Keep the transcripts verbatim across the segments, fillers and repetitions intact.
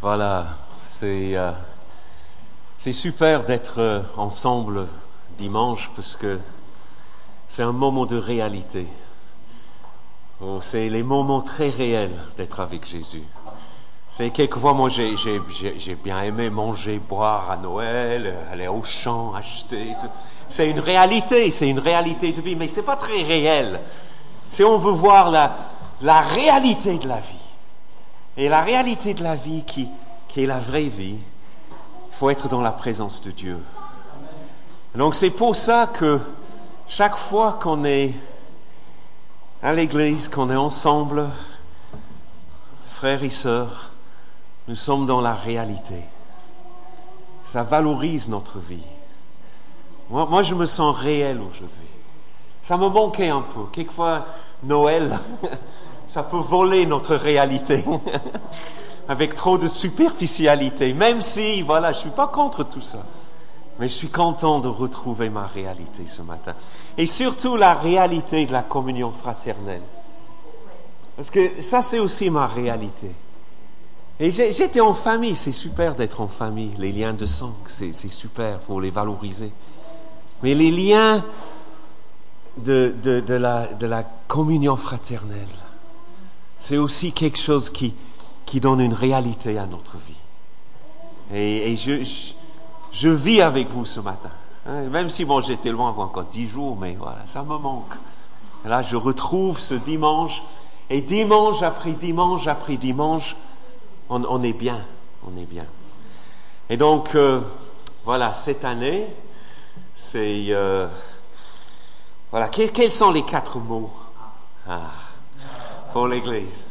Voilà, c'est euh, c'est super d'être euh, ensemble dimanche parce que c'est un moment de réalité. Oh, c'est les moments très réels d'être avec Jésus. C'est quelquefois, moi, j'ai, j'ai, j'ai, j'ai bien aimé manger, boire à Noël, aller au champ, acheter. Tout. C'est une réalité, c'est une réalité de vie, mais c'est pas très réel. Si on veut voir la, la réalité de la vie, et la réalité de la vie qui, qui est la vraie vie, il faut être dans la présence de Dieu. Donc c'est pour ça que chaque fois qu'on est à l'église, qu'on est ensemble, frères et sœurs, nous sommes dans la réalité. Ça valorise notre vie. Moi, moi je me sens réel aujourd'hui. Ça me manquait un peu. Quelquefois, Noël, ça peut voler notre réalité avec trop de superficialité. Même si, voilà, je suis pas contre tout ça. Mais je suis content de retrouver ma réalité ce matin. Et surtout la réalité de la communion fraternelle. Parce que ça, c'est aussi ma réalité. Et j'ai, j'étais en famille, c'est super d'être en famille. Les liens de sang, c'est, c'est super, il faut les valoriser. Mais les liens de, de, de, la, de la communion fraternelle, c'est aussi quelque chose qui, qui donne une réalité à notre vie. Et, et je, je, je vis avec vous ce matin. Hein, même si bon, j'étais loin encore dix jours, mais voilà, ça me manque. Et là, je retrouve ce dimanche, et dimanche après dimanche après dimanche, on, on est bien, on est bien. Et donc, euh, voilà, cette année, c'est... Euh, voilà, quels, quels sont les quatre mots ah, pour l'Église?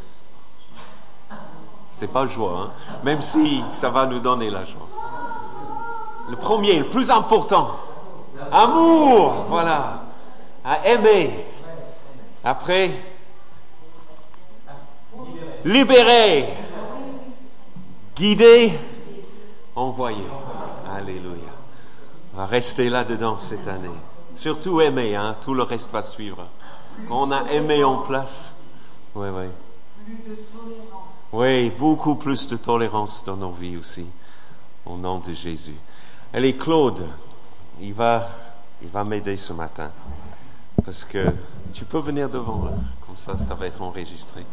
C'est pas joie, hein? Même si ça va nous donner la joie. Le premier, le plus important, amour, voilà, à aimer. Après, libérer, guider, envoyer. Alléluia. On va rester là-dedans cette année. Surtout aimer, hein, tout le reste va suivre. Quand on a aimé en place, oui, oui. Oui, beaucoup plus de tolérance dans nos vies aussi, au nom de Jésus. Allez, Claude, il va, il va m'aider ce matin, parce que tu peux venir devant, là, comme ça, ça va être enregistré.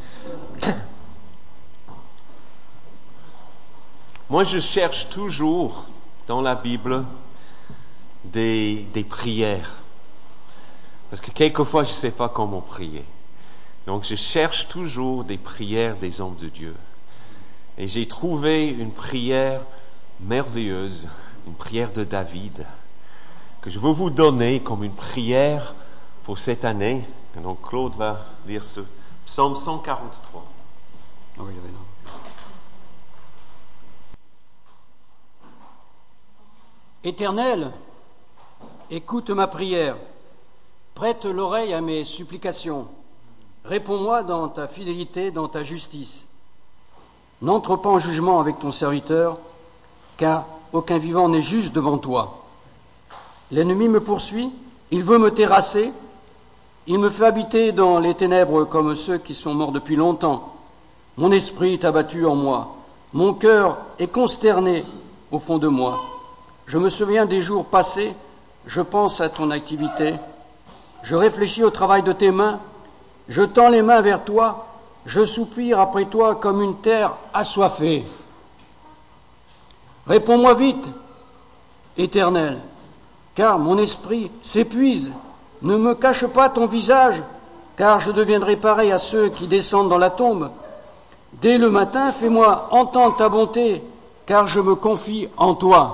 Moi, je cherche toujours dans la Bible des, des prières, parce que quelquefois, je ne sais pas comment prier. Donc, je cherche toujours des prières des hommes de Dieu. Et j'ai trouvé une prière merveilleuse, une prière de David, que je veux vous donner comme une prière pour cette année. Et donc, Claude va lire ce psaume cent quarante-trois. Oh, oui, oui, non. Éternel, écoute ma prière, prête l'oreille à mes supplications. Réponds-moi dans ta fidélité, dans ta justice. N'entre pas en jugement avec ton serviteur, car aucun vivant n'est juste devant toi. L'ennemi me poursuit, il veut me terrasser, il me fait habiter dans les ténèbres comme ceux qui sont morts depuis longtemps. Mon esprit est abattu en moi, mon cœur est consterné au fond de moi. Je me souviens des jours passés, je pense à ton activité, je réfléchis au travail de tes mains, je tends les mains vers toi, je soupire après toi comme une terre assoiffée. Réponds-moi vite, Éternel, car mon esprit s'épuise. Ne me cache pas ton visage, car je deviendrai pareil à ceux qui descendent dans la tombe. Dès le matin, fais-moi entendre ta bonté, car je me confie en toi.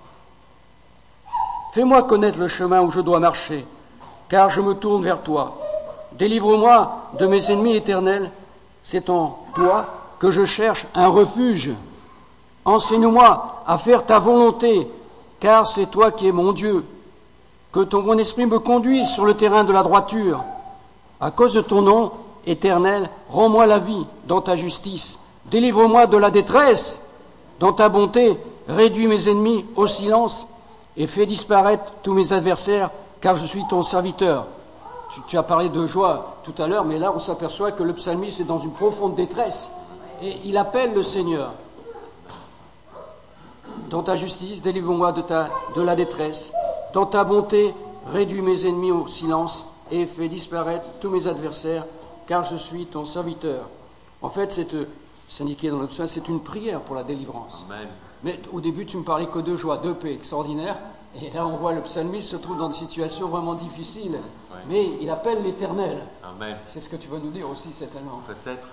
Fais-moi connaître le chemin où je dois marcher, car je me tourne vers toi. Délivre-moi de mes ennemis éternels, c'est en toi que je cherche un refuge. Enseigne-moi à faire ta volonté, car c'est toi qui es mon Dieu. Que ton bon esprit me conduise sur le terrain de la droiture. À cause de ton nom, éternel, rends-moi la vie dans ta justice. Délivre-moi de la détresse. Dans ta bonté, réduis mes ennemis au silence et fais disparaître tous mes adversaires, car je suis ton serviteur. Tu, tu as parlé de joie tout à l'heure, mais là on s'aperçoit que le psalmiste est dans une profonde détresse et il appelle le Seigneur. dans ta justice, délivre-moi de, ta, de la détresse. Dans ta bonté, réduis mes ennemis au silence et fais disparaître tous mes adversaires, car je suis ton serviteur. En fait, c'est, c'est indiqué dans le psaume, c'est une prière pour la délivrance. Amen. Mais au début, tu me parlais que de joie, de paix extraordinaire. Et là, on voit le psalmiste se trouve dans des situations vraiment difficiles. Ouais. Mais il appelle l'Éternel. Amen. C'est ce que tu vas nous dire aussi, certainement. Peut-être.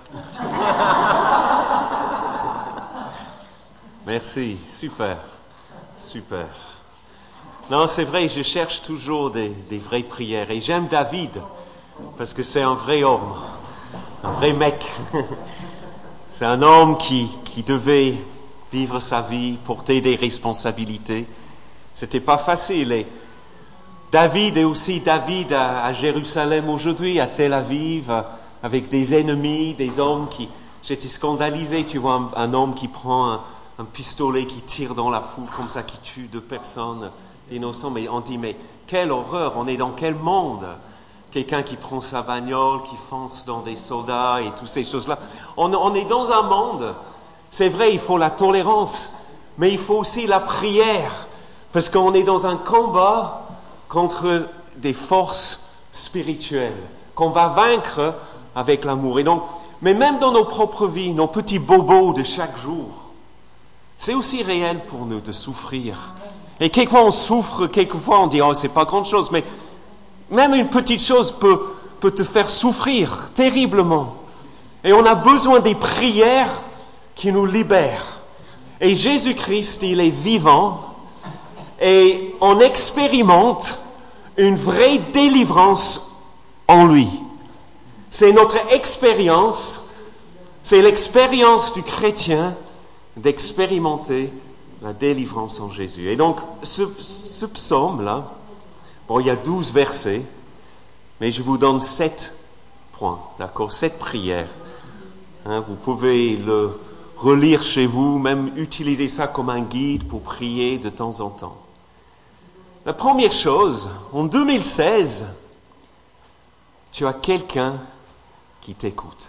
Merci, super, super. Non, c'est vrai, je cherche toujours des, des vraies prières. Et j'aime David, parce que c'est un vrai homme, un vrai mec. C'est un homme qui, qui devait vivre sa vie, porter des responsabilités. C'était pas facile. Et David est aussi David à, à Jérusalem aujourd'hui, à Tel Aviv, avec des ennemis, des hommes qui... J'étais scandalisé, tu vois, un, un homme qui prend un, un pistolet, qui tire dans la foule comme ça, qui tue deux personnes innocentes. Mais on dit, mais quelle horreur, on est dans quel monde? Quelqu'un qui prend sa bagnole, qui fonce dans des soldats et toutes ces choses-là. On, on est dans un monde, c'est vrai, il faut la tolérance, mais il faut aussi la prière. Parce qu'on est dans un combat contre des forces spirituelles qu'on va vaincre avec l'amour. Et donc, mais même dans nos propres vies, nos petits bobos de chaque jour, c'est aussi réel pour nous de souffrir. Et quelquefois on souffre, quelquefois on dit « oh, c'est pas grand-chose », mais même une petite chose peut, peut te faire souffrir terriblement. Et on a besoin des prières qui nous libèrent. Et Jésus-Christ, il est vivant. Et on expérimente une vraie délivrance en lui. C'est notre expérience, c'est l'expérience du chrétien d'expérimenter la délivrance en Jésus. Et donc, ce, ce psaume-là, bon, il y a douze versets, mais je vous donne sept points, d'accord, sept prières. Hein, vous pouvez le relire chez vous, même utiliser ça comme un guide pour prier de temps en temps. La première chose, en deux mille seize, tu as quelqu'un qui t'écoute.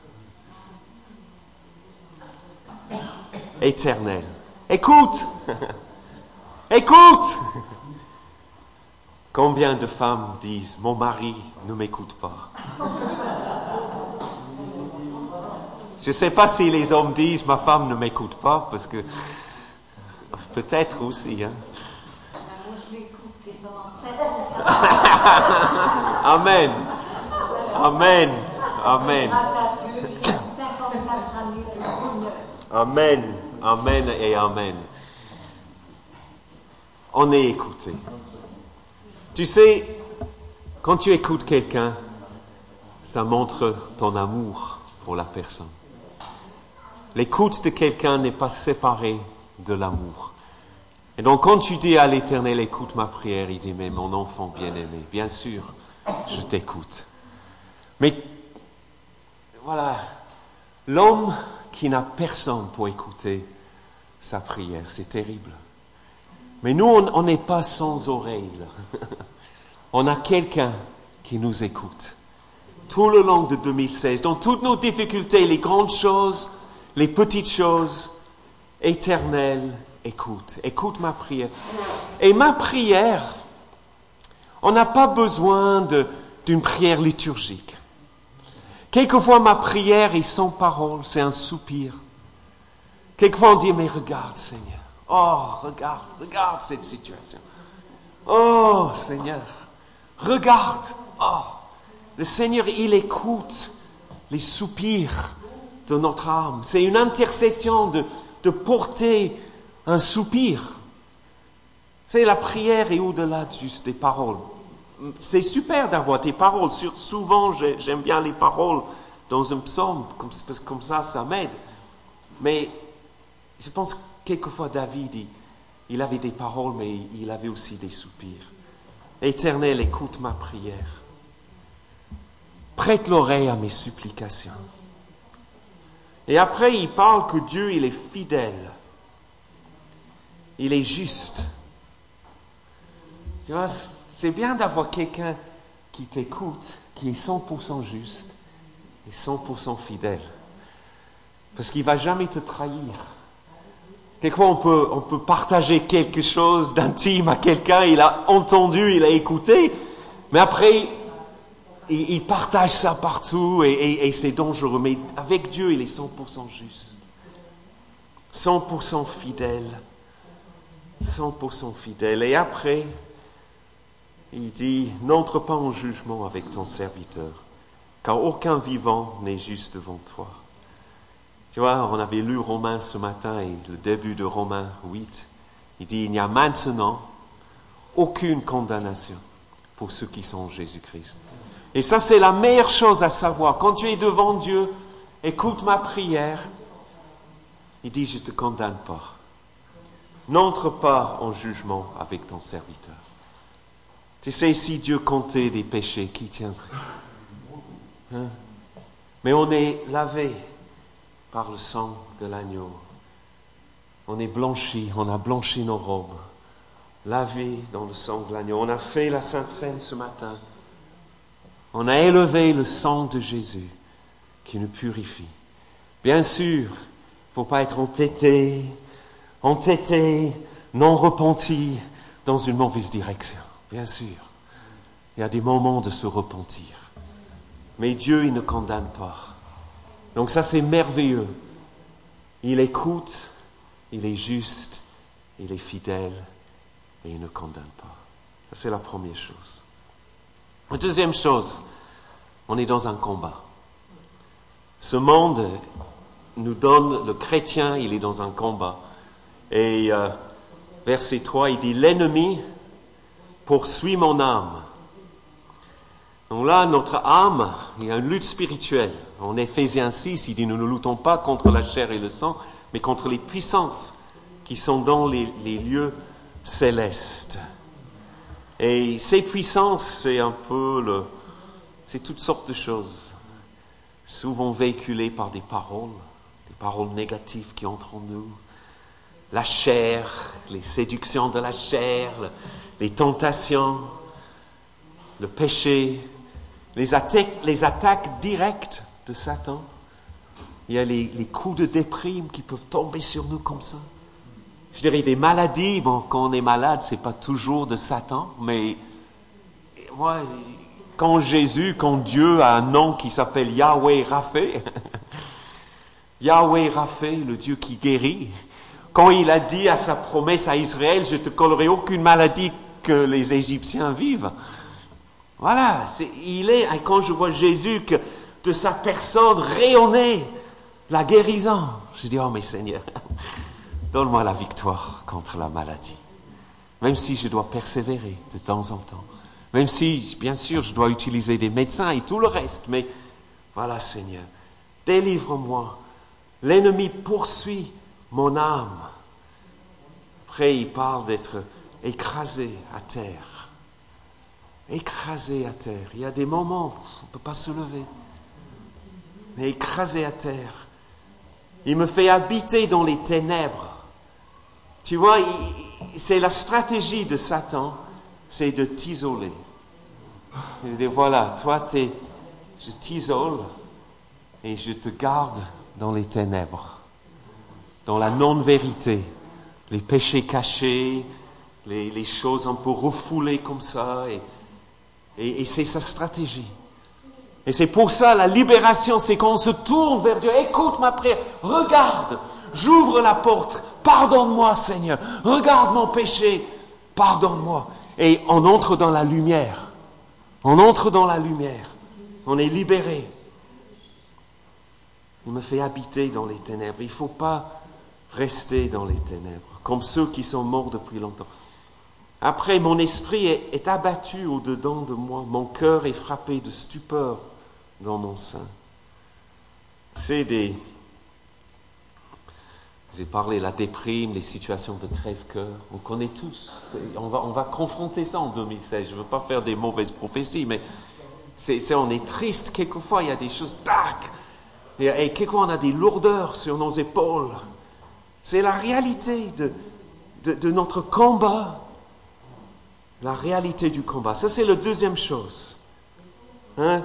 Éternel. Écoute! Écoute! Combien de femmes disent « Mon mari ne m'écoute pas ». Je ne sais pas si les hommes disent « Ma femme ne m'écoute pas », parce que peut-être aussi, hein. Amen. Amen. Amen. Amen. Amen et Amen. On est écouté. Tu sais, quand tu écoutes quelqu'un, ça montre ton amour pour la personne. L'écoute de quelqu'un n'est pas séparée de l'amour. Et donc, quand tu dis à l'Éternel, écoute ma prière, il dit, mais mon enfant bien-aimé, bien sûr, je t'écoute. Mais, voilà, l'homme qui n'a personne pour écouter sa prière, c'est terrible. Mais nous, on n'est pas sans oreilles. On a quelqu'un qui nous écoute. Tout le long de deux mille seize, dans toutes nos difficultés, les grandes choses, les petites choses, Éternel, écoute, écoute ma prière. Et ma prière, on n'a pas besoin de, d'une prière liturgique. Quelquefois, ma prière est sans parole, c'est un soupir. Quelquefois, on dit, mais regarde, Seigneur. Oh, regarde, regarde cette situation. Oh, Seigneur, regarde. Oh, le Seigneur, il écoute les soupirs de notre âme. C'est une intercession de, de porter un soupir. C'est la prière est au-delà juste des paroles. C'est super d'avoir des paroles. Souvent, j'aime bien les paroles dans un psaume, comme, comme ça, ça m'aide. Mais je pense que quelquefois, David, il, il avait des paroles, mais il avait aussi des soupirs. Éternel, écoute ma prière. Prête l'oreille à mes supplications. Et après, il parle que Dieu, il est fidèle. Il est juste. Tu vois, c'est bien d'avoir quelqu'un qui t'écoute, qui est cent pour cent juste et cent pour cent fidèle. Parce qu'il ne va jamais te trahir. Quelquefois, on peut, on peut partager quelque chose d'intime à quelqu'un, il a entendu, il a écouté, mais après, il, il partage ça partout et, et, et c'est dangereux. Mais avec Dieu, il est cent pour cent juste, cent pour cent fidèle, cent pour cent fidèle. Et après, il dit, n'entre pas en jugement avec ton serviteur, car aucun vivant n'est juste devant toi. Tu vois, on avait lu Romains ce matin et le début de Romains huit, il dit, il n'y a maintenant aucune condamnation pour ceux qui sont en Jésus-Christ. Et ça, c'est la meilleure chose à savoir. Quand tu es devant Dieu, écoute ma prière, il dit, je ne te condamne pas. N'entre pas en jugement avec ton serviteur. Tu sais, si Dieu comptait des péchés, qui tiendrait? Hein? Mais on est lavé par le sang de l'agneau. On est blanchi, on a blanchi nos robes, lavé dans le sang de l'agneau. On a fait la Sainte Seine ce matin. On a élevé le sang de Jésus qui nous purifie. Bien sûr, il ne faut pas être entêté, entêté, non repenti dans une mauvaise direction. Bien sûr, il y a des moments de se repentir. Mais Dieu, il ne condamne pas. Donc ça, c'est merveilleux. Il écoute, il est juste, il est fidèle et il ne condamne pas. Ça, c'est la première chose. La deuxième chose, on est dans un combat. Ce monde nous donne, le chrétien, il est dans un combat. Et euh, verset trois, il dit, l'ennemi poursuit mon âme. Donc là, notre âme, il y a une lutte spirituelle. En Éphésiens six, il dit, nous ne luttons pas contre la chair et le sang, mais contre les puissances qui sont dans les, les lieux célestes. Et ces puissances, c'est un peu le... c'est toutes sortes de choses, souvent véhiculées par des paroles, des paroles négatives qui entrent en nous. La chair, les séductions de la chair, les tentations, le péché, les attaques, les attaques directes de Satan. Il y a les, les coups de déprime qui peuvent tomber sur nous comme ça. Je dirais des maladies. Bon, quand on est malade, c'est pas toujours de Satan, mais moi, quand Jésus, quand Dieu a un nom qui s'appelle Yahweh Rapha, Yahweh Rapha, le Dieu qui guérit, quand il a dit à sa promesse à Israël, je te collerai aucune maladie que les Égyptiens vivent. Voilà, c'est, il est, quand je vois Jésus, que de sa personne rayonnait la guérison, je dis, oh mais Seigneur, donne-moi la victoire contre la maladie. Même si je dois persévérer de temps en temps. Même si, bien sûr, je dois utiliser des médecins et tout le reste. Mais voilà, Seigneur, délivre-moi. L'ennemi poursuit mon âme. Après, il parle d'être écrasé à terre. Écrasé à terre. Il y a des moments où on ne peut pas se lever. Mais écrasé à terre. Il me fait habiter dans les ténèbres. Tu vois, il, c'est la stratégie de Satan, c'est de t'isoler. Il dit, voilà, toi, t'es, je t'isole et je te garde dans les ténèbres, dans la non-vérité, les péchés cachés, les, les choses un peu refoulées comme ça. Et, et, et c'est sa stratégie. Et c'est pour ça, la libération, c'est quand on se tourne vers Dieu. Écoute ma prière, regarde, j'ouvre la porte, pardonne-moi Seigneur, regarde mon péché, pardonne-moi. Et on entre dans la lumière, on entre dans la lumière, on est libéré. Il me fait habiter dans les ténèbres. Il ne faut pas rester dans les ténèbres, comme ceux qui sont morts depuis longtemps. Après, mon esprit est, est abattu au-dedans de moi, mon cœur est frappé de stupeur dans mon sein. C'est des... J'ai parlé de la déprime, les situations de crève-cœur. On connaît tous. On va, on va confronter ça en deux mille seize. Je ne veux pas faire des mauvaises prophéties, mais c'est, c'est, on est triste. Quelquefois, il y a des choses... Tac, et, et quelquefois, on a des lourdeurs sur nos épaules. C'est la réalité de, de, de notre combat. La réalité du combat. Ça, c'est la deuxième chose. Hein?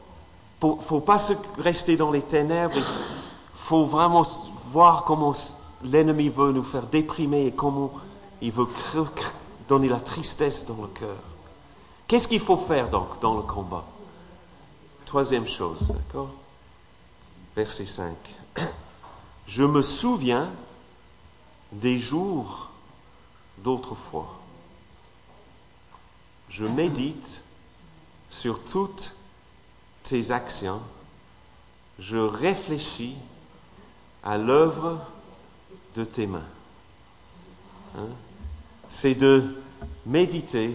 Il ne faut pas se rester dans les ténèbres. Il faut vraiment voir comment l'ennemi veut nous faire déprimer et comment il veut donner la tristesse dans le cœur. Qu'est-ce qu'il faut faire donc dans le combat? Troisième chose, d'accord? Verset cinq. Je me souviens des jours d'autrefois. Je médite sur toutes tes actions. Je réfléchis à l'œuvre de tes mains. Hein? C'est de méditer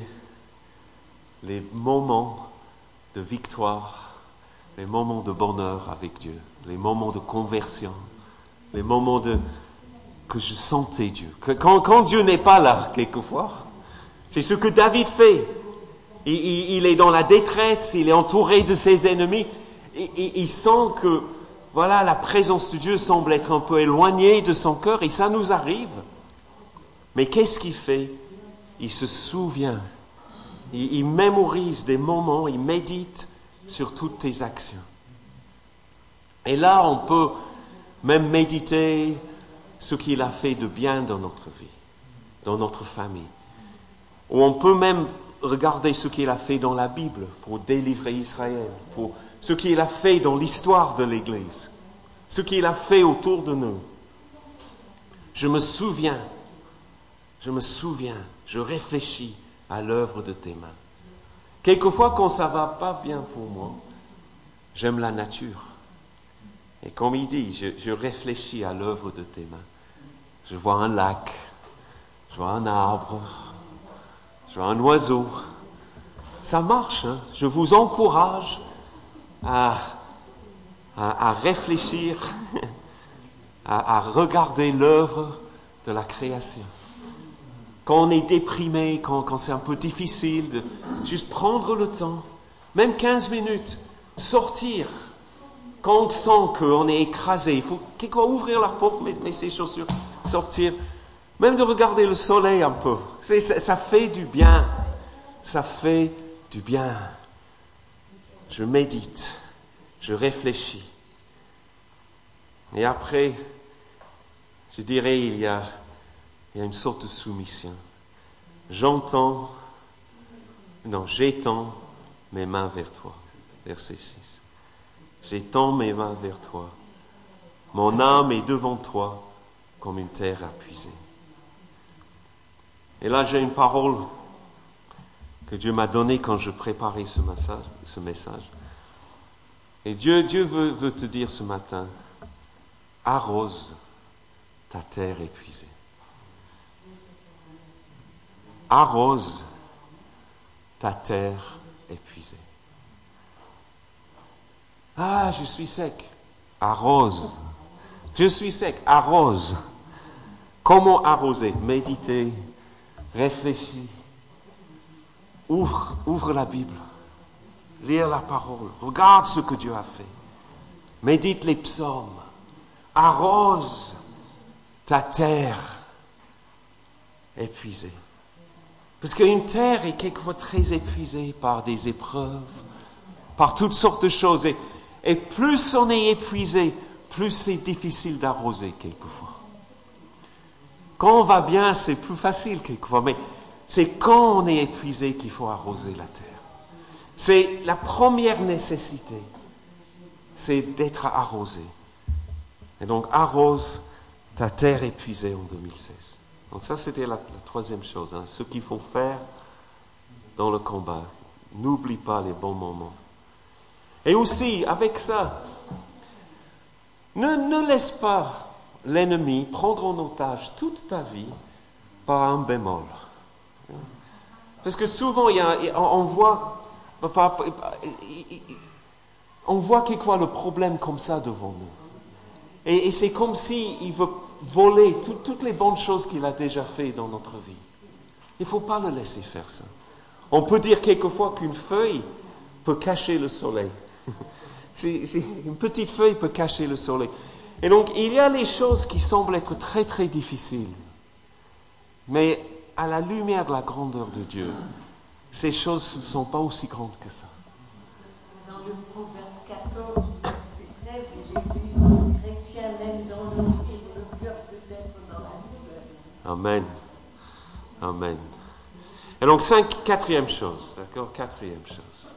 les moments de victoire, les moments de bonheur avec Dieu, les moments de conversion, les moments de que je sentais Dieu. Que, quand, quand Dieu n'est pas là, quelquefois, c'est ce que David fait. Il, il, il est dans la détresse, il est entouré de ses ennemis, et, et, il sent que voilà, la présence de Dieu semble être un peu éloignée de son cœur, et ça nous arrive. Mais qu'est-ce qu'il fait? Il se souvient, il, il mémorise des moments, il médite sur toutes tes actions. Et là, on peut même méditer ce qu'il a fait de bien dans notre vie, dans notre famille. Ou on peut même regarder ce qu'il a fait dans la Bible pour délivrer Israël, pour ce qu'il a fait dans l'histoire de l'Église, ce qu'il a fait autour de nous. Je me souviens, je me souviens, je réfléchis à l'œuvre de tes mains. Quelquefois, quand ça ne va pas bien pour moi, j'aime la nature. Et comme il dit, je, je réfléchis à l'œuvre de tes mains. Je vois un lac, je vois un arbre, je vois un oiseau. Ça marche, hein? Je vous encourage à, à, à réfléchir, à, à regarder l'œuvre de la création. Quand on est déprimé, quand, quand c'est un peu difficile, de juste prendre le temps, même quinze minutes, sortir. Quand on sent qu'on est écrasé, il faut quelquefois ouvrir la porte, mettre, mettre ses chaussures, sortir. Même de regarder le soleil un peu. C'est, ça, ça fait du bien. Ça fait du bien. Je médite. Je réfléchis. Et après, je dirais, il y a, il y a une sorte de soumission. J'entends, non, j'étends mes mains vers toi. Verset six. J'étends mes mains vers toi. Mon âme est devant toi comme une terre appuisée. Et là, j'ai une parole que Dieu m'a donnée quand je préparais ce message. Ce message. Et Dieu, Dieu veut, veut te dire ce matin, arrose ta terre épuisée. Arrose ta terre épuisée. Ah, je suis sec. Arrose. Je suis sec. Arrose. Comment arroser? Méditer, réfléchir. Ouvre, ouvre la Bible. Lire la parole. Regarde ce que Dieu a fait. Médite les psaumes. Arrose ta terre épuisée. Parce qu'une terre est quelquefois très épuisée par des épreuves, par toutes sortes de choses. Et, et plus on est épuisé, plus c'est difficile d'arroser quelquefois. Quand on va bien, c'est plus facile quelquefois, mais c'est quand on est épuisé qu'il faut arroser la terre. C'est la première nécessité, c'est d'être arrosé. Et donc, arrose ta terre épuisée en deux mille seize. Donc ça, c'était la, la troisième chose, hein, ce qu'il faut faire dans le combat. N'oublie pas les bons moments. Et aussi, avec ça, ne, ne laisse pas l'ennemi prendre en otage toute ta vie par un bémol. Parce que souvent, il y a, on voit, on voit quelquefois le problème comme ça devant nous. Et, et c'est comme s'il veut voler tout, toutes les bonnes choses qu'il a déjà fait dans notre vie. Il ne faut pas le laisser faire ça. On peut dire quelquefois qu'une feuille peut cacher le soleil. c'est, c'est, une petite feuille peut cacher le soleil. Et donc, il y a les choses qui semblent être très, très difficiles. Mais à la lumière de la grandeur de Dieu, ces choses ne sont pas aussi grandes que ça. Dans le Proverbe quatorze, verset treize, il est dit, chrétien même dans le le cœur peut être Amen. Amen. Et donc, cinq, quatrième chose, d'accord? Quatrième chose.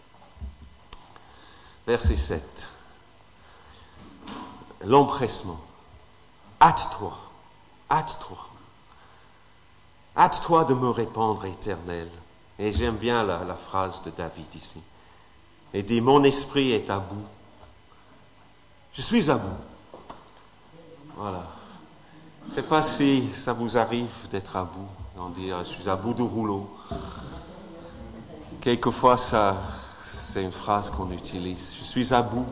Verset sept. L'empressement. Hâte-toi, hâte-toi. Hâte-toi de me répondre, Éternel. Et j'aime bien la, la phrase de David ici. Il dit, mon esprit est à bout. Je suis à bout. Voilà. Je ne sais pas si ça vous arrive d'être à bout. On dit, je suis à bout de rouleau. Quelquefois, ça, c'est une phrase qu'on utilise. Je suis à bout.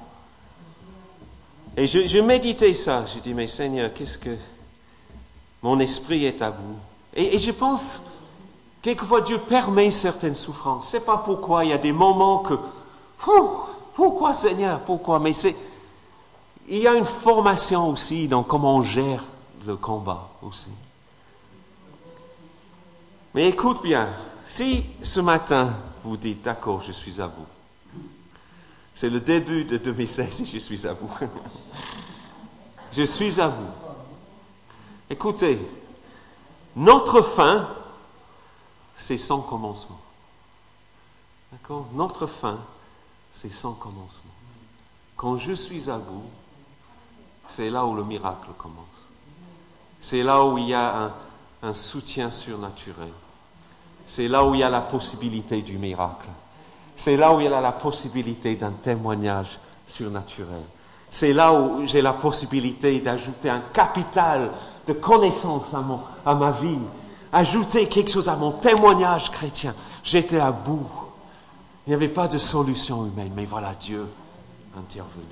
Et je, je méditais ça. Je dis, mais Seigneur, qu'est-ce que... Mon esprit est à bout. Et, et je pense, quelquefois, Dieu permet certaines souffrances. Je ne sais pas pourquoi. Il y a des moments que... Pourquoi, Seigneur? Pourquoi? Mais c'est... Il y a une formation aussi dans comment on gère le combat aussi. Mais écoute bien, si ce matin vous dites, d'accord, je suis à bout. C'est le début de deux mille seize et je suis à bout. Je suis à bout. Écoutez, notre fin, c'est sans commencement. D'accord? Notre fin, c'est sans commencement. Quand je suis à bout, c'est là où le miracle commence. C'est là où il y a un, un soutien surnaturel. C'est là où il y a la possibilité du miracle. C'est là où il y a la possibilité d'un témoignage surnaturel. C'est là où j'ai la possibilité d'ajouter un capital de connaissances à, mon, à ma vie. Ajouter quelque chose à mon témoignage chrétien. J'étais à bout. Il n'y avait pas de solution humaine, mais voilà Dieu intervenu.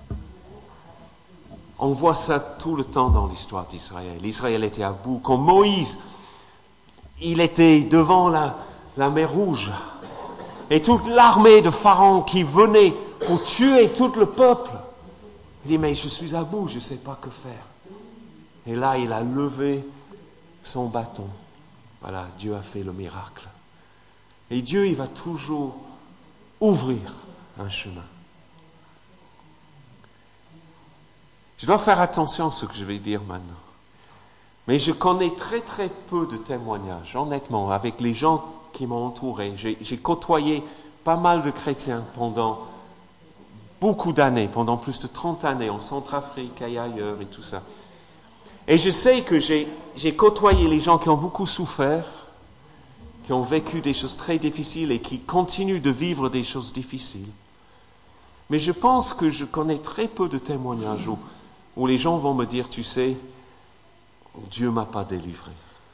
On voit ça tout le temps dans l'histoire d'Israël. Israël était à bout. Quand Moïse, il était devant la, la mer Rouge, et toute l'armée de Pharaon qui venait pour tuer tout le peuple, il dit, mais je suis à bout, je ne sais pas que faire. Et là, il a levé son bâton. Voilà, Dieu a fait le miracle. Et Dieu, il va toujours ouvrir un chemin. Je dois faire attention à ce que je vais dire maintenant. Mais je connais très très peu de témoignages, honnêtement, avec les gens qui m'ont entouré. J'ai, j'ai côtoyé pas mal de chrétiens pendant beaucoup d'années, pendant plus de trente années, en Centrafrique et ailleurs et tout ça. Et je sais que j'ai, j'ai côtoyé les gens qui ont beaucoup souffert, qui ont vécu des choses très difficiles et qui continuent de vivre des choses difficiles. Mais je pense que je connais très peu de témoignages où, où les gens vont me dire, tu sais, Dieu ne m'a pas délivré.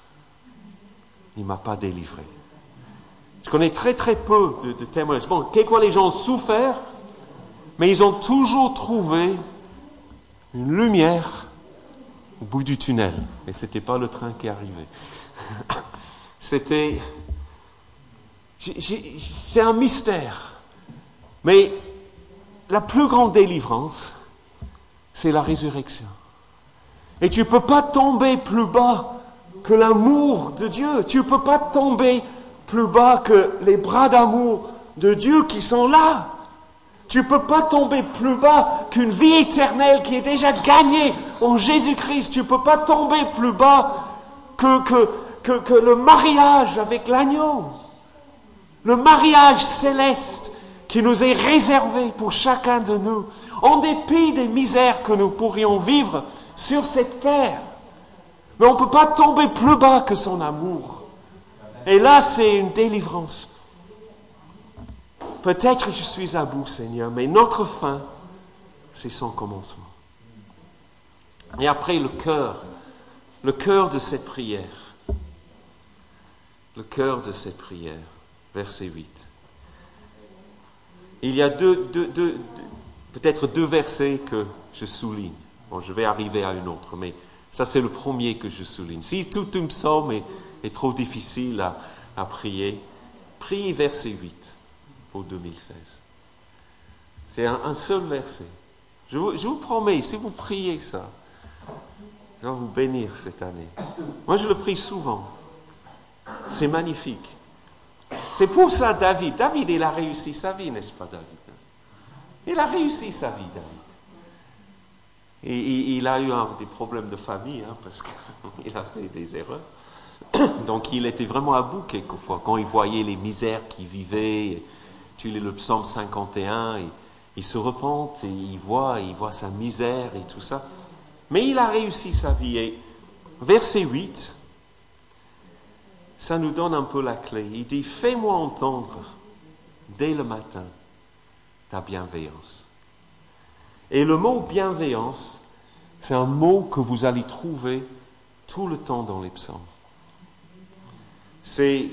Il ne m'a pas délivré. Je connais très très peu de, de témoignages. Bon, quelquefois les gens ont souffert, mais ils ont toujours trouvé une lumière au bout du tunnel. Et ce n'était pas le train qui arrivait. C'était... J'ai, j'ai, c'est un mystère. Mais la plus grande délivrance, c'est la résurrection. Et tu ne peux pas tomber plus bas que l'amour de Dieu. Tu ne peux pas tomber plus bas que les bras d'amour de Dieu qui sont là. Tu ne peux pas tomber plus bas qu'une vie éternelle qui est déjà gagnée en Jésus-Christ. Tu ne peux pas tomber plus bas que, que, que, que le mariage avec l'agneau. Le mariage céleste qui nous est réservé pour chacun de nous, en dépit des misères que nous pourrions vivre sur cette terre. Mais on ne peut pas tomber plus bas que son amour. Et là, c'est une délivrance. Peut-être je suis à bout, Seigneur, mais notre fin, c'est son commencement. Et après, le cœur, le cœur de cette prière. Le cœur de cette prière, verset huit. Il y a deux, deux, deux, deux, peut-être deux versets que je souligne. Bon, je vais arriver à une autre, mais ça c'est le premier que je souligne. Si tout un psaume est, est trop difficile à, à prier, priez verset huit pour deux mille seize. C'est un, un seul verset. Je vous, je vous promets, si vous priez ça, je vais vous bénir cette année. Moi je le prie souvent. C'est magnifique. C'est pour ça David, David il a réussi sa vie, n'est-ce pas David? Il a réussi sa vie, David. Et, et il a eu un, des problèmes de famille, hein, parce qu'il a fait des erreurs. Donc il était vraiment à bout quelquefois, quand il voyait les misères qu'il vivait. Tu lis le psaume cinquante et un, et il se repent et il voit, il voit sa misère et tout ça. Mais il a réussi sa vie. Et verset huit, ça nous donne un peu la clé. Il dit, fais-moi entendre dès le matin ta bienveillance. Et le mot bienveillance, c'est un mot que vous allez trouver tout le temps dans les psaumes. C'est,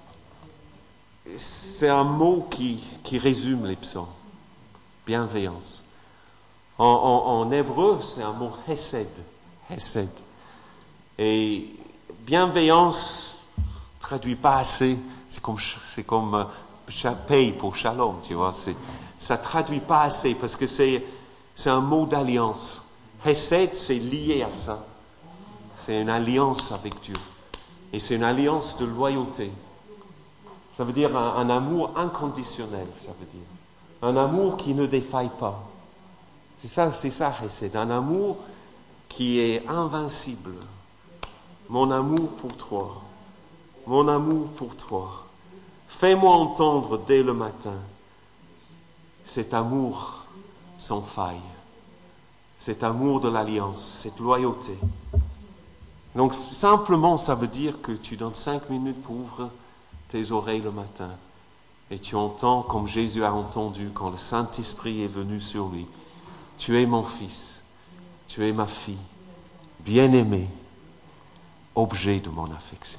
c'est un mot qui, qui résume les psaumes. Bienveillance. En, en, en hébreu, c'est un mot hesed. Hesed. Et bienveillance traduit pas assez. C'est comme, c'est comme euh, paye pour shalom, tu vois. C'est, ça traduit pas assez parce que c'est, c'est un mot d'alliance. Hesed, c'est lié à ça. C'est une alliance avec Dieu. Et c'est une alliance de loyauté. Ça veut dire un, un amour inconditionnel, ça veut dire. Un amour qui ne défaille pas. C'est ça, c'est ça, c'est un amour qui est invincible. Mon amour pour toi. Mon amour pour toi. Fais-moi entendre dès le matin cet amour sans faille. Cet amour de l'alliance, cette loyauté. Donc simplement, ça veut dire que tu donnes cinq minutes pour ouvrir tes oreilles le matin et tu entends comme Jésus a entendu quand le Saint-Esprit est venu sur lui. Tu es mon fils, tu es ma fille, bien-aimé, objet de mon affection.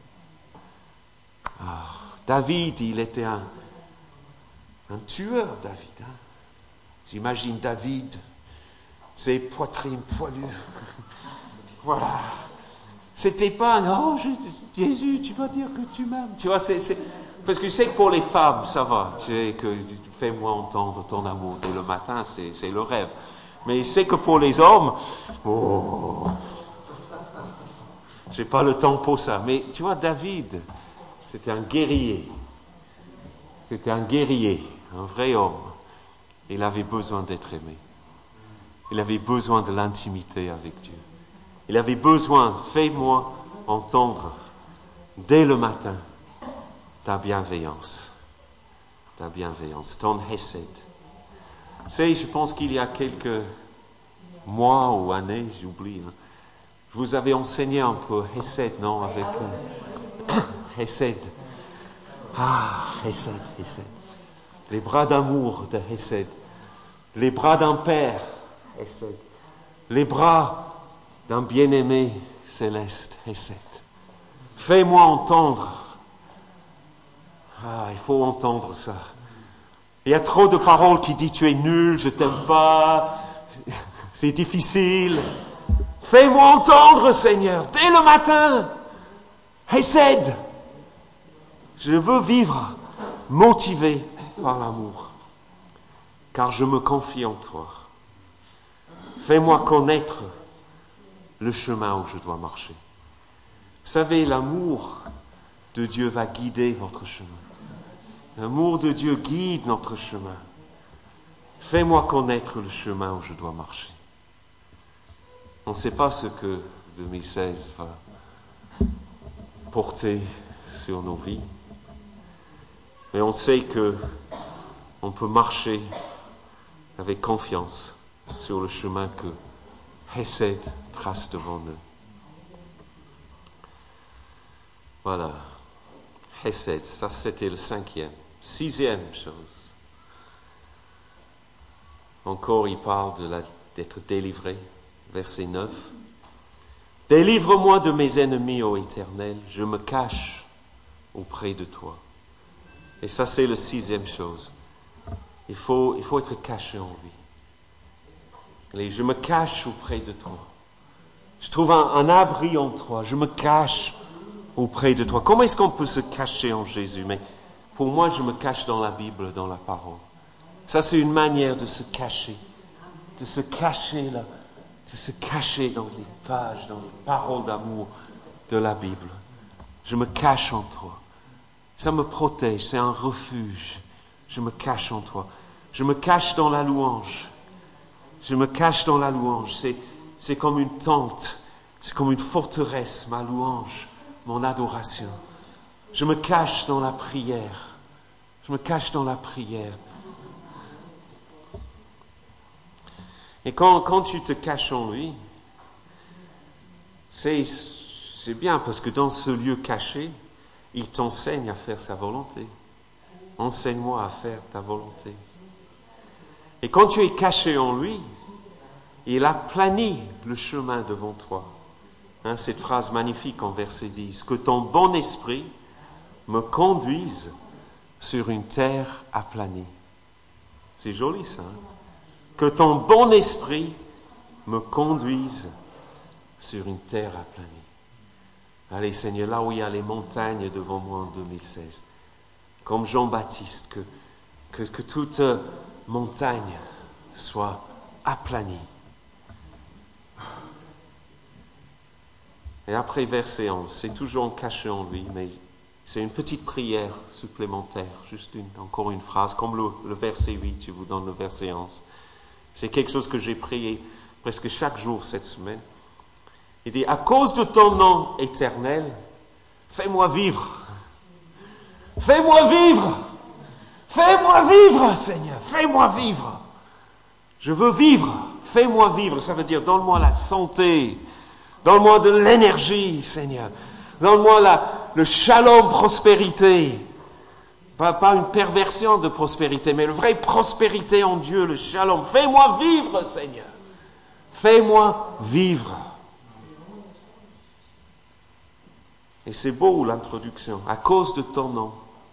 Ah, David, il était un, un tueur, David. Hein? J'imagine David, ses poitrines poilues. Voilà. C'était pas un oh, Jésus, tu vas dire que tu m'aimes. Tu vois, c'est, c'est, parce que je sais que pour les femmes, ça va. Tu sais que fais-moi entendre ton amour dès le matin, c'est, c'est le rêve. Mais je sais que pour les hommes, oh, j'ai pas le temps pour ça. Mais tu vois, David, c'était un guerrier. C'était un guerrier, un vrai homme. Il avait besoin d'être aimé. Il avait besoin de l'intimité avec Dieu. Il avait besoin, fais-moi entendre dès le matin ta bienveillance, ta bienveillance, ton hesed. Tu sais, je pense qu'il y a quelques mois ou années, j'oublie, hein, je vous avais enseigné un peu hesed, non, avec euh, hesed. Ah, hesed, hesed. Les bras d'amour de hesed. Les bras d'un père, hesed. Les bras d'un bien-aimé céleste, hesed. Fais-moi entendre. Ah, il faut entendre ça. Il y a trop de paroles qui disent tu es nul, je t'aime pas, c'est difficile. Fais-moi entendre, Seigneur, dès le matin. Hesed. Je veux vivre motivé par l'amour, car je me confie en toi. Fais-moi connaître le chemin où je dois marcher. Vous savez, l'amour de Dieu va guider votre chemin. L'amour de Dieu guide notre chemin. Fais-moi connaître le chemin où je dois marcher. On ne sait pas ce que deux mille seize va porter sur nos vies, mais on sait que on peut marcher avec confiance sur le chemin que Hesed trace devant nous. Voilà. Hesed, ça c'était le cinquième. Sixième chose. Encore, il parle de la, d'être délivré. Verset neuf. Délivre-moi de mes ennemis, ô Éternel, je me cache auprès de toi. Et ça, c'est la sixième chose. Il faut, il faut être caché en lui. Allez, je me cache auprès de toi. Je trouve un, un abri en toi. Je me cache auprès de toi. Comment est-ce qu'on peut se cacher en Jésus? Mais pour moi, je me cache dans la Bible, dans la parole. Ça, c'est une manière de se cacher. De se cacher là. De se cacher dans les pages, dans les paroles d'amour de la Bible. Je me cache en toi. Ça me protège, c'est un refuge. Je me cache en toi. Je me cache dans la louange. Je me cache dans la louange. C'est, c'est comme une tente, c'est comme une forteresse, ma louange, mon adoration. Je me cache dans la prière. Je me cache dans la prière. Et quand, quand tu te caches en lui, c'est, c'est bien parce que dans ce lieu caché, il t'enseigne à faire sa volonté. Enseigne-moi à faire ta volonté. Et quand tu es caché en lui, il aplanit le chemin devant toi. Hein, cette phrase magnifique en verset dix. Que ton bon esprit me conduise sur une terre aplanie. C'est joli ça. Hein? Que ton bon esprit me conduise sur une terre aplanie. Allez Seigneur, là où il y a les montagnes devant moi en deux mille seize, comme Jean-Baptiste, que, que, que toute montagne soit aplanie. Et après verset onze, c'est toujours caché en lui, mais c'est une petite prière supplémentaire, juste une, encore une phrase, comme le, le verset huit, je vous donne le verset onze. C'est quelque chose que j'ai prié presque chaque jour cette semaine. Il dit, à cause de ton nom éternel, fais-moi vivre. Fais-moi vivre. Fais-moi vivre, Seigneur. Fais-moi vivre. Je veux vivre. Fais-moi vivre. Ça veut dire, donne-moi la santé. Donne-moi de l'énergie, Seigneur. Donne-moi la, le shalom, prospérité. Pas, pas une perversion de prospérité, mais une vraie prospérité en Dieu, le shalom. Fais-moi vivre, Seigneur. Fais-moi vivre. Et c'est beau l'introduction. À cause de ton nom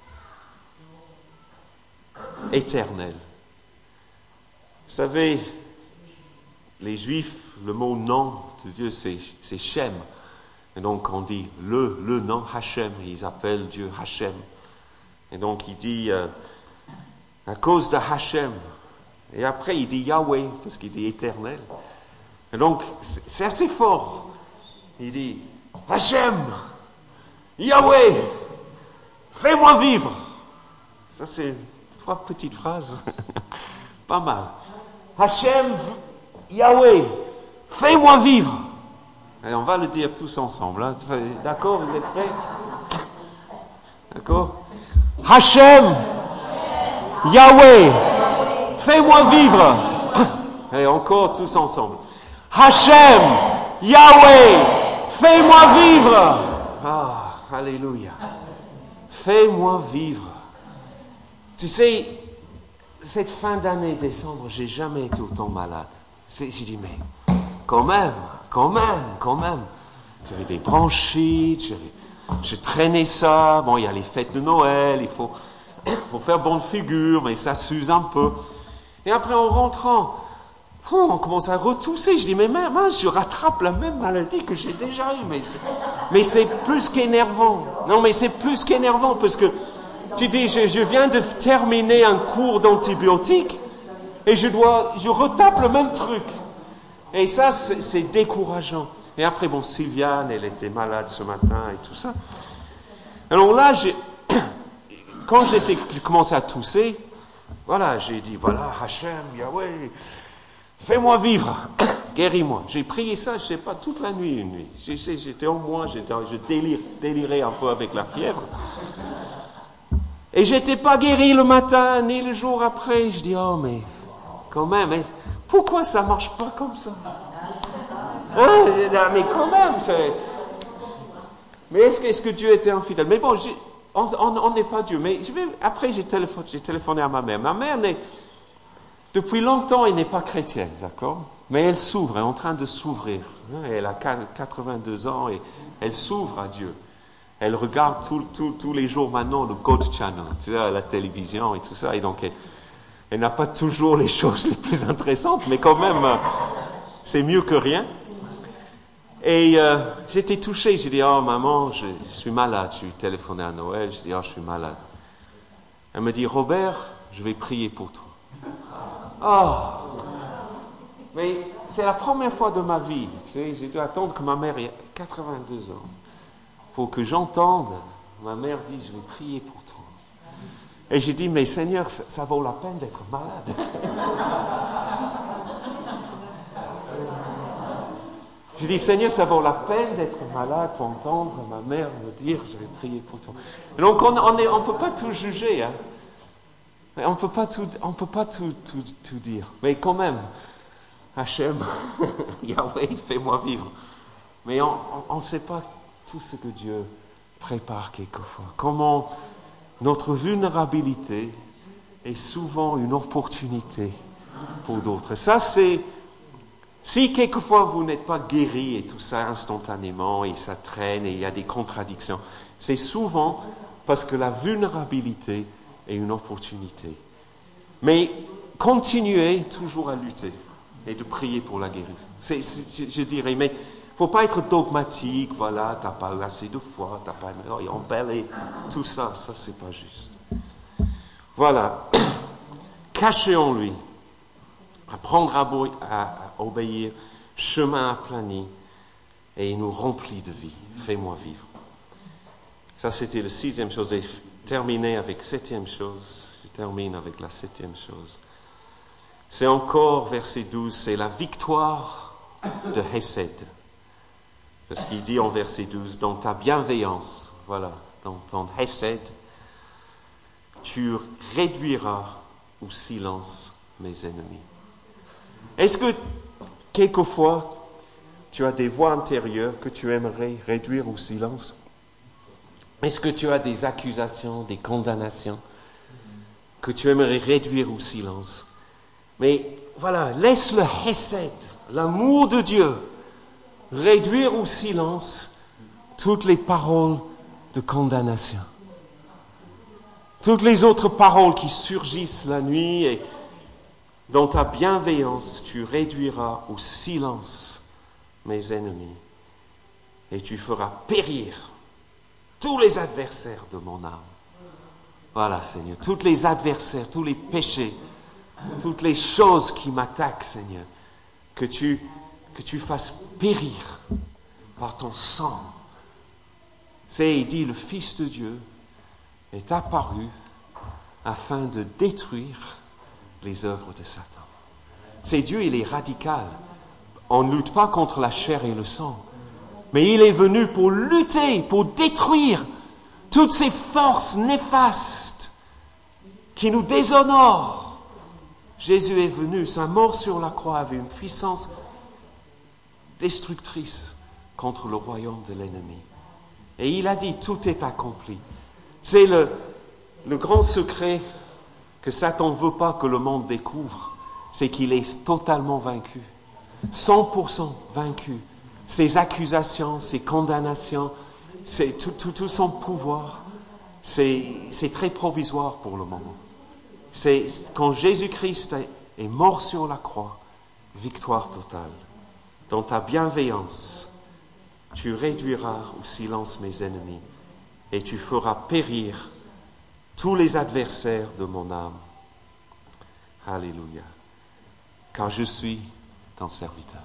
éternel. Vous savez, les Juifs, le mot nom de Dieu, c'est, c'est Shem. Et donc on dit le, le nom Hachem. Ils appellent Dieu Hachem. Et donc il dit euh, à cause de Hachem. Et après il dit Yahweh, parce qu'il dit éternel. Et donc c'est, c'est assez fort. Il dit Hachem, Yahweh, fais-moi vivre. Ça c'est trois petites phrases. Pas mal. Hachem, Yahweh, fais-moi vivre. Et on va le dire tous ensemble. Hein. D'accord, vous êtes prêts? D'accord? Hachem, Yahweh, fais-moi vivre. Et encore tous ensemble. Hachem, Yahweh, fais-moi vivre. Ah, alléluia. Fais-moi vivre. Tu sais, cette fin d'année décembre, j'ai jamais été autant malade. C'est, j'ai dit, mais quand même, quand même, quand même. J'avais des bronchites, j'avais, je traînais ça. Bon, il y a les fêtes de Noël, il faut, faut faire bonne figure, mais ça s'use un peu. Et après, en rentrant, on commence à retousser. Je dis, mais mince, je rattrape la même maladie que j'ai déjà eue. Mais c'est, mais c'est plus qu'énervant. Non, mais c'est plus qu'énervant parce que tu dis, je, je viens de terminer un cours d'antibiotiques et je dois, je retape le même truc. Et ça, c'est, c'est décourageant. Et après, bon, Sylviane, elle était malade ce matin et tout ça. Alors là, j'ai, quand j'étais, j'ai commencé à tousser, voilà, j'ai dit, voilà, Hachem, Yahweh, fais-moi vivre, guéris-moi. J'ai prié ça, je ne sais pas, toute la nuit, une nuit. J'étais en moi, j'étais, je délire, délirais un peu avec la fièvre. Et je n'étais pas guéri le matin, ni le jour après. Je dis, oh, mais quand même, mais pourquoi ça ne marche pas comme ça? Hein? Mais quand même, c'est... Mais est-ce que, est-ce que Dieu était infidèle? Mais bon, j'ai, on n'est pas Dieu. Mais je vais, après, j'ai téléphoné, j'ai téléphoné à ma mère. Ma mère, n'est, depuis longtemps, elle n'est pas chrétienne, d'accord? Mais elle s'ouvre, elle est en train de s'ouvrir. Elle a quatre-vingt-deux ans et elle s'ouvre à Dieu. Elle regarde tout, tout, tous les jours maintenant le God Channel, tu vois, la télévision et tout ça. Et donc, elle, elle n'a pas toujours les choses les plus intéressantes, mais quand même, c'est mieux que rien. Et euh, j'étais touché. J'ai dit, oh maman, je, je suis malade. Je lui ai téléphoné à Noël. Je dis, oh, je suis malade. Elle me dit, Robert, je vais prier pour toi. Oh, mais c'est la première fois de ma vie. Tu sais, j'ai dû attendre que ma mère ait quatre-vingt-deux ans pour que j'entende. Ma mère dit, je vais prier pour toi. Et j'ai dit, mais Seigneur, ça, ça vaut la peine d'être malade. Je dis, Seigneur, ça vaut la peine d'être malade pour entendre ma mère me dire, je vais prier pour toi. Et donc, on ne on peut pas tout juger. Hein. On ne peut pas, tout, on peut pas tout, tout, tout dire. Mais quand même, Hachem, Yahweh, fais-moi vivre. Mais on ne sait pas tout ce que Dieu prépare quelquefois. Comment notre vulnérabilité est souvent une opportunité pour d'autres. Ça, c'est... Si quelquefois vous n'êtes pas guéri et tout ça instantanément et ça traîne et il y a des contradictions, c'est souvent parce que la vulnérabilité est une opportunité. Mais continuez toujours à lutter et de prier pour la guérison. C'est, c'est, je, je dirais, mais il ne faut pas être dogmatique, voilà, tu n'as pas eu assez de foi, tu n'as pas eu embellé, tout ça, ça c'est pas juste. Voilà, cachez en lui. Apprendre à, bo- à, à obéir, chemin aplani, et il nous remplit de vie. Fais-moi vivre. Ça, c'était la sixième chose. Et terminer avec la septième chose. Je termine avec la septième chose. C'est encore, verset douze, c'est la victoire de Hesed. Parce qu'il dit en verset douze, dans ta bienveillance, voilà, dans ton Hesed, tu réduiras au silence mes ennemis. Est-ce que, quelquefois, tu as des voix intérieures que tu aimerais réduire au silence? Est-ce que tu as des accusations, des condamnations que tu aimerais réduire au silence? Mais voilà, laisse le Hesed, l'amour de Dieu, réduire au silence toutes les paroles de condamnation. Toutes les autres paroles qui surgissent la nuit et dans ta bienveillance, tu réduiras au silence mes ennemis et tu feras périr tous les adversaires de mon âme. Voilà, Seigneur, tous les adversaires, tous les péchés, toutes les choses qui m'attaquent, Seigneur, que tu, que tu fasses périr par ton sang. C'est, il dit, le Fils de Dieu est apparu afin de détruire les œuvres de Satan. C'est Dieu, il est radical. On ne lutte pas contre la chair et le sang, mais il est venu pour lutter, pour détruire toutes ces forces néfastes qui nous déshonorent. Jésus est venu, sa mort sur la croix avait une puissance destructrice contre le royaume de l'ennemi. Et il a dit, tout est accompli. C'est le, le grand secret que Satan ne veut pas que le monde découvre, c'est qu'il est totalement vaincu, cent pour cent vaincu. Ses accusations, ses condamnations, c'est tout, tout, tout son pouvoir, c'est, c'est très provisoire pour le moment. C'est quand Jésus-Christ est, est mort sur la croix, victoire totale. Dans ta bienveillance, tu réduiras au silence mes ennemis et tu feras périr tous les adversaires de mon âme. Alléluia. Car je suis ton serviteur.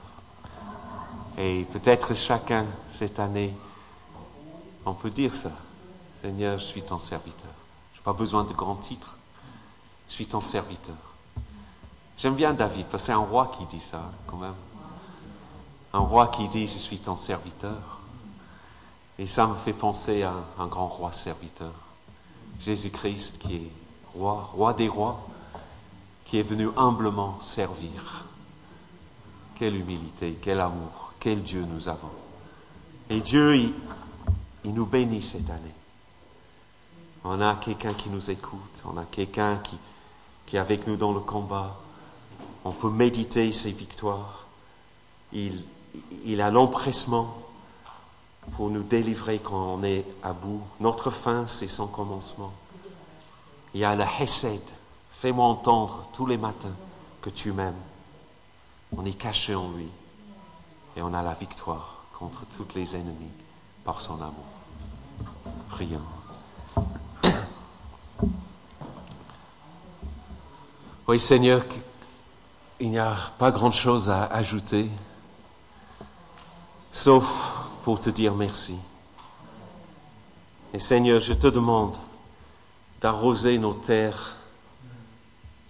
Et peut-être chacun, cette année, on peut dire ça. Seigneur, je suis ton serviteur. Je n'ai pas besoin de grands titres. Je suis ton serviteur. J'aime bien David, parce que c'est un roi qui dit ça, quand même. Un roi qui dit, je suis ton serviteur. Et ça me fait penser à un grand roi serviteur. Jésus-Christ qui est roi, roi des rois, qui est venu humblement servir. Quelle humilité, quel amour, quel Dieu nous avons. Et Dieu, il, il nous bénit cette année. On a quelqu'un qui nous écoute, on a quelqu'un qui, qui est avec nous dans le combat. On peut méditer ses victoires. Il, il a l'empressement pour nous délivrer quand on est à bout. Notre fin, c'est son commencement. Il y a le Hesed. Fais-moi entendre tous les matins que tu m'aimes. On est caché en lui. Et on a la victoire contre tous les ennemis par son amour. Prions. Oui, Seigneur, il n'y a pas grand-chose à ajouter, sauf pour te dire merci. Et Seigneur, je te demande d'arroser nos terres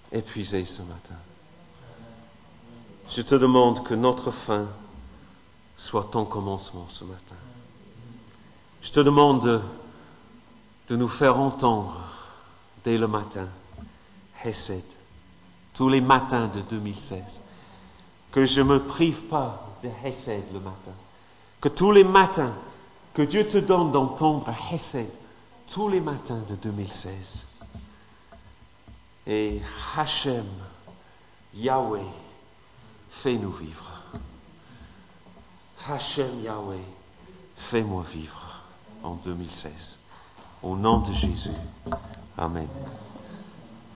épuisées ce matin. Je te demande que notre faim soit ton commencement ce matin. Je te demande de, de nous faire entendre dès le matin, Hesed, tous les matins de deux mille seize, que je ne me prive pas de Hesed le matin, que tous les matins, que Dieu te donne d'entendre Hesed, tous les matins de deux mille seize. Et Hachem, Yahweh, fais-nous vivre. Hachem, Yahweh, fais-moi vivre en deux mille seize. Au nom de Jésus. Amen.